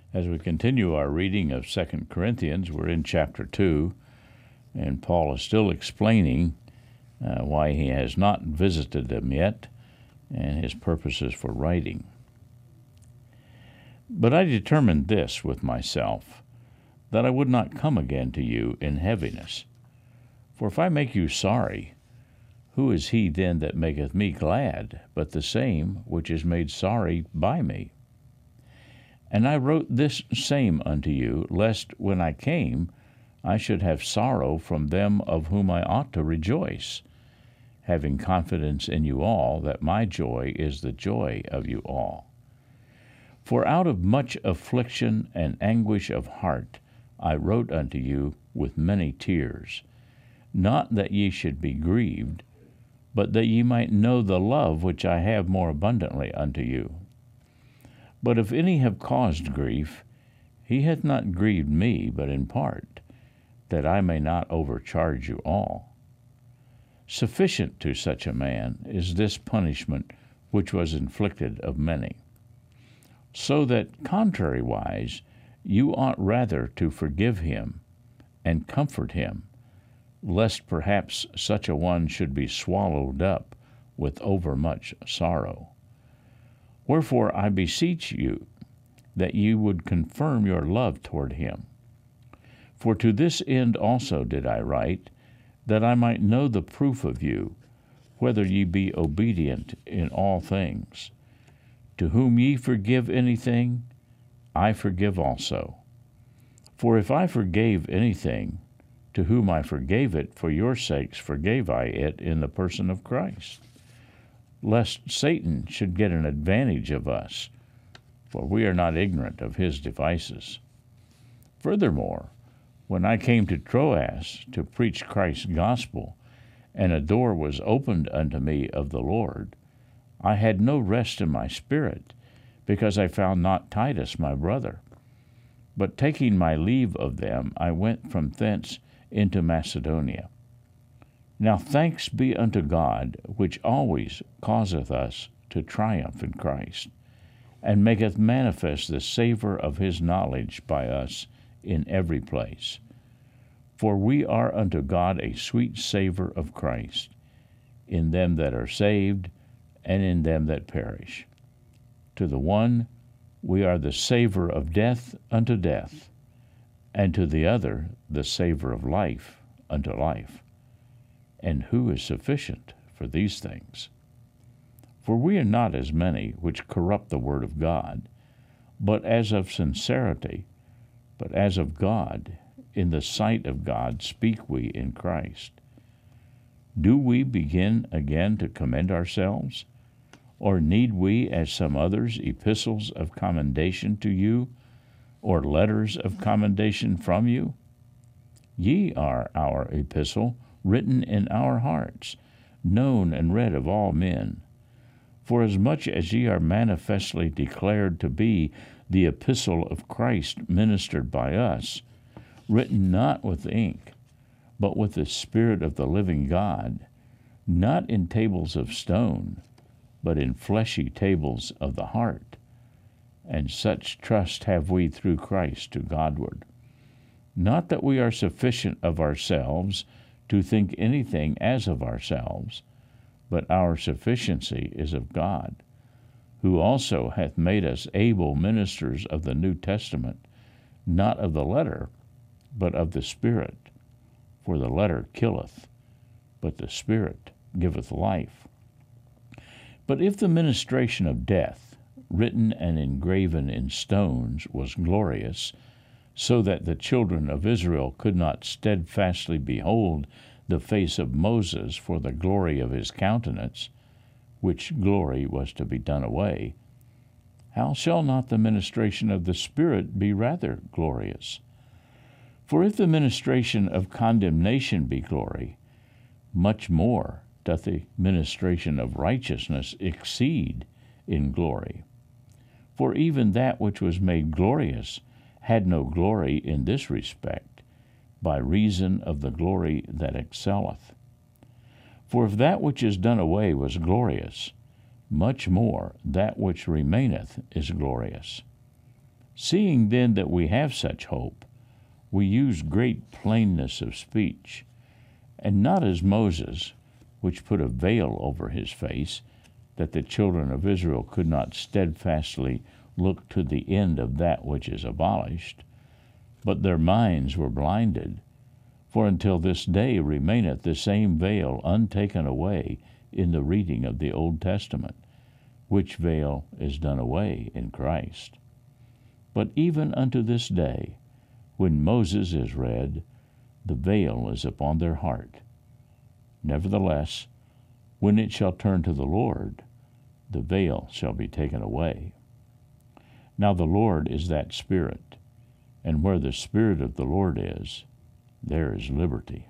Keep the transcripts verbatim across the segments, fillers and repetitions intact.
As we continue our reading of Second Corinthians, we're in chapter two, and Paul is still explaining uh, why he has not visited them yet and his purposes for writing. But I determined this with myself, that I would not come again to you in heaviness. For if I make you sorry, who is he then that maketh me glad, but the same which is made sorry by me? And I wrote this same unto you, lest when I came I should have sorrow from them of whom I ought to rejoice, having confidence in you all that my joy is the joy of you all. For out of much affliction and anguish of heart I wrote unto you with many tears, not that ye should be grieved, but that ye might know the love which I have more abundantly unto you. But if any have caused grief, he hath not grieved me, but in part, that I may not overcharge you all. Sufficient to such a man is this punishment which was inflicted of many. So that, contrariwise, you ought rather to forgive him and comfort him, lest perhaps such a one should be swallowed up with overmuch sorrow. Wherefore I beseech you that you would confirm your love toward him. For to this end also did I write, that I might know the proof of you, whether ye be obedient in all things. To whom ye forgive anything, I forgive also. For if I forgave anything, to whom I forgave it, for your sakes forgave I it in the person of Christ, lest Satan should get an advantage of us, for we are not ignorant of his devices. Furthermore, when I came to Troas to preach Christ's gospel, and a door was opened unto me of the Lord, I had no rest in my spirit, because I found not Titus my brother. But taking my leave of them, I went from thence into Macedonia. Now thanks be unto God, which always causeth us to triumph in Christ, and maketh manifest the savour of his knowledge by us in every place. For we are unto God a sweet savour of Christ, in them that are saved, and in them that perish. To the one we are the savour of death unto death, and to the other the savour of life unto life. And who is sufficient for these things? For we are not as many which corrupt the word of God, but as of sincerity, but as of God, in the sight of God speak we in Christ. Do we begin again to commend ourselves? Or need we, as some others, epistles of commendation to you, or letters of commendation from you? Ye are our epistle, written in our hearts, known and read of all men. For as much as ye are manifestly declared to be the epistle of Christ ministered by us, written not with ink, but with the Spirit of the living God, not in tables of stone, but in fleshy tables of the heart. And such trust have we through Christ to Godward. Not that we are sufficient of ourselves to think anything as of ourselves, but our sufficiency is of God, who also hath made us able ministers of the New Testament, not of the letter, but of the Spirit. For the letter killeth, but the Spirit giveth life. But if the ministration of death, written and engraven in stones, was glorious, so that the children of Israel could not steadfastly behold the face of Moses for the glory of his countenance, which glory was to be done away, how shall not the ministration of the Spirit be rather glorious? For if the ministration of condemnation be glory, much more doth the ministration of righteousness exceed in glory. For even that which was made glorious had no glory in this respect, by reason of the glory that excelleth. For if that which is done away was glorious, much more that which remaineth is glorious. Seeing then that we have such hope, we use great plainness of speech, and not as Moses, which put a veil over his face, that the children of Israel could not steadfastly look to the end of that which is abolished, but their minds were blinded. For until this day remaineth the same veil untaken away in the reading of the Old Testament, which veil is done away in Christ. But even unto this day, when Moses is read, the veil is upon their heart. Nevertheless, when it shall turn to the Lord, the veil shall be taken away. Now the Lord is that Spirit, and where the Spirit of the Lord is, there is liberty.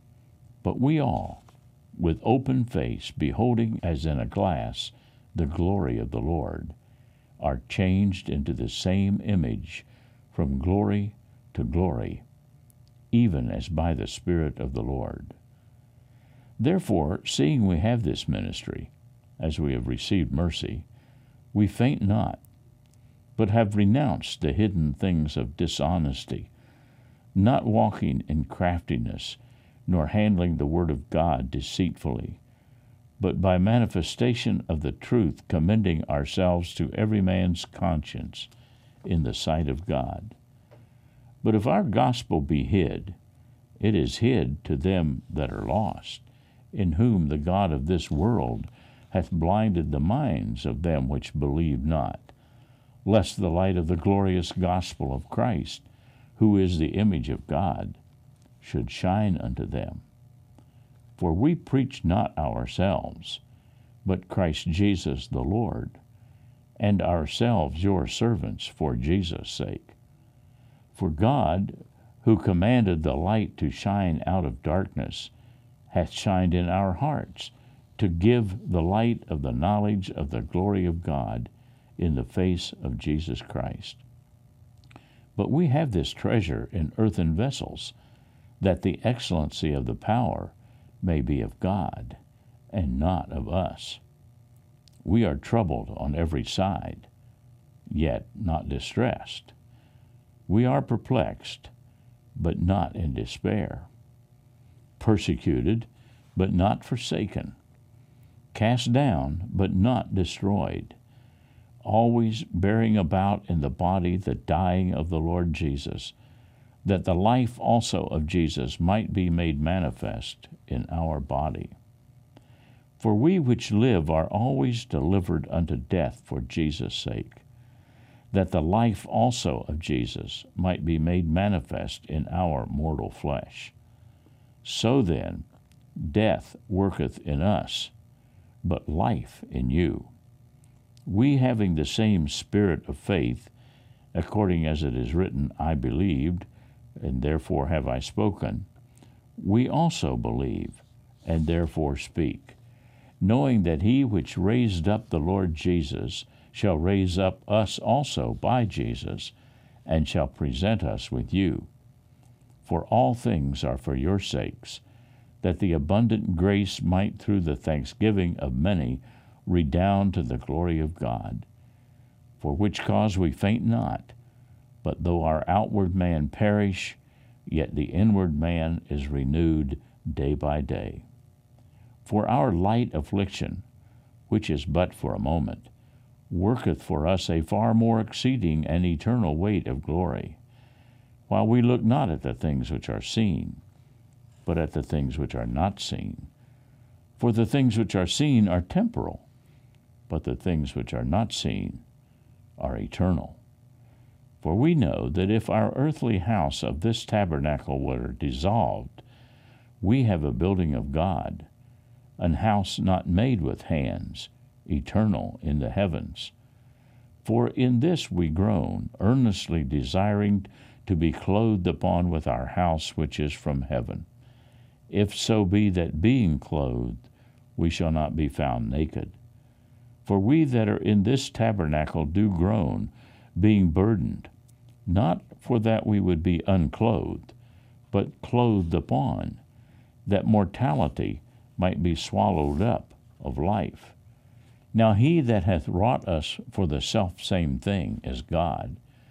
But we all, with open face, beholding as in a glass the glory of the Lord, are changed into the same image from glory to glory, even as by the Spirit of the Lord. Therefore, seeing we have this ministry, as we have received mercy, we faint not, but have renounced the hidden things of dishonesty, not walking in craftiness, nor handling the word of God deceitfully, but by manifestation of the truth commending ourselves to every man's conscience in the sight of God. But if our gospel be hid, it is hid to them that are lost, in whom the God of this world hath blinded the minds of them which believe not, lest the light of the glorious gospel of Christ, who is the image of God, should shine unto them. For we preach not ourselves, but Christ Jesus the Lord, and ourselves your servants for Jesus' sake. For God, who commanded the light to shine out of darkness, hath shined in our hearts, to give the light of the knowledge of the glory of God in the face of Jesus Christ. But we have this treasure in earthen vessels, that the excellency of the power may be of God, and not of us. We are troubled on every side, yet not distressed. We are perplexed, but not in despair. Persecuted, but not forsaken. Cast down, but not destroyed. Always bearing about in the body the dying of the Lord Jesus, that the life also of Jesus might be made manifest in our body. For we which live are always delivered unto death for Jesus' sake, that the life also of Jesus might be made manifest in our mortal flesh. So then, death worketh in us, but life in you. We having the same spirit of faith, according as it is written, I believed, and therefore have I spoken, we also believe, and therefore speak, knowing that he which raised up the Lord Jesus shall raise up us also by Jesus, and shall present us with you. For all things are for your sakes, that the abundant grace might through the thanksgiving of many redound to the glory of God. For which cause we faint not, but though our outward man perish, yet the inward man is renewed day by day. For our light affliction, which is but for a moment, worketh for us a far more exceeding and eternal weight of glory, while we look not at the things which are seen, but at the things which are not seen. For the things which are seen are temporal, but the things which are not seen are eternal. For we know that if our earthly house of this tabernacle were dissolved, we have a building of God, an house not made with hands, eternal in the heavens. For in this we groan, earnestly desiring to be clothed upon with our house which is from heaven, if so be that being clothed we shall not be found naked. For we that are in this tabernacle do groan, being burdened, not for that we would be unclothed, but clothed upon, that mortality might be swallowed up of life. Now he that hath wrought us for the selfsame thing is God,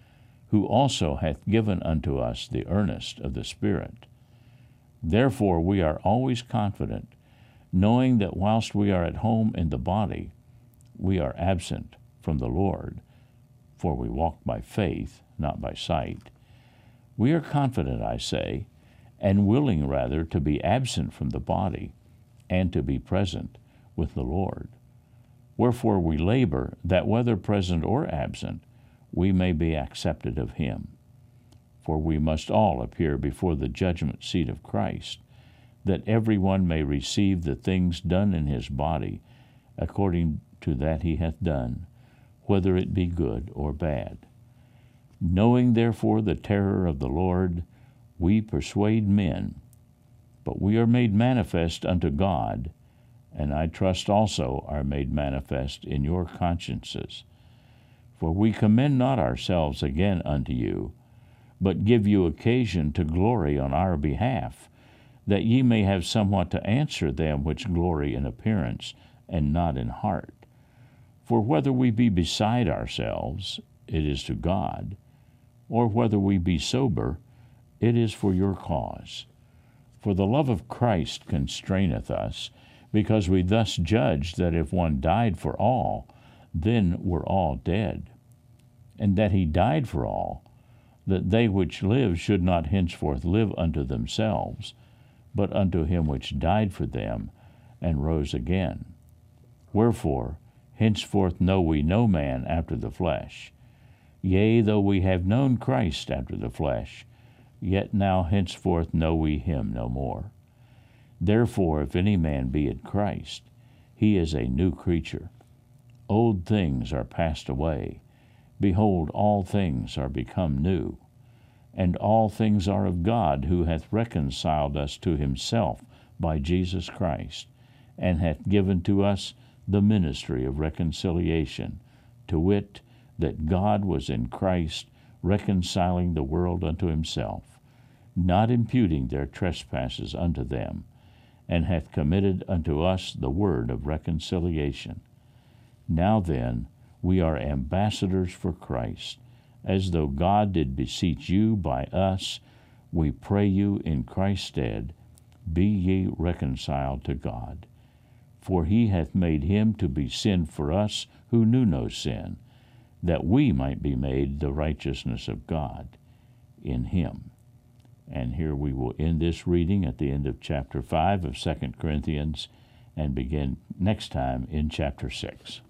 who also hath given unto us the earnest of the Spirit. Therefore we are always confident, knowing that whilst we are at home in the body, we are absent from the Lord, for we walk by faith, not by sight. We are confident, I say, and willing rather to be absent from the body, and to be present with the Lord. Wherefore we labor, that whether present or absent, we may be accepted of him. For we must all appear before the judgment seat of Christ, that every one may receive the things done in his body, according to that he hath done, whether it be good or bad. Knowing therefore the terror of the Lord, we persuade men, but we are made manifest unto God, and I trust also are made manifest in your consciences. For we commend not ourselves again unto you, but give you occasion to glory on our behalf, that ye may have somewhat to answer them which glory in appearance, and not in heart. For whether we be beside ourselves, it is to God, or whether we be sober, it is for your cause. For the love of Christ constraineth us, because we thus judge that if one died for all, then were all dead. And that he died for all, that they which live should not henceforth live unto themselves, but unto him which died for them, and rose again. Wherefore, henceforth know we no man after the flesh. Yea, though we have known Christ after the flesh, yet now henceforth know we him no more. Therefore, if any man be in Christ, he is a new creature. Old things are passed away. Behold, all things are become new. And all things are of God, who hath reconciled us to himself by Jesus Christ, and hath given to us the ministry of reconciliation, to wit, that God was in Christ reconciling the world unto himself, not imputing their trespasses unto them, and hath committed unto us the word of reconciliation. Now then, we are ambassadors for Christ, as though God did beseech you by us. We pray you in Christ's stead, be ye reconciled to God. For he hath made him to be sin for us who knew no sin, that we might be made the righteousness of God in him. And here we will end this reading at the end of chapter five of Second Corinthians, and begin next time in chapter six.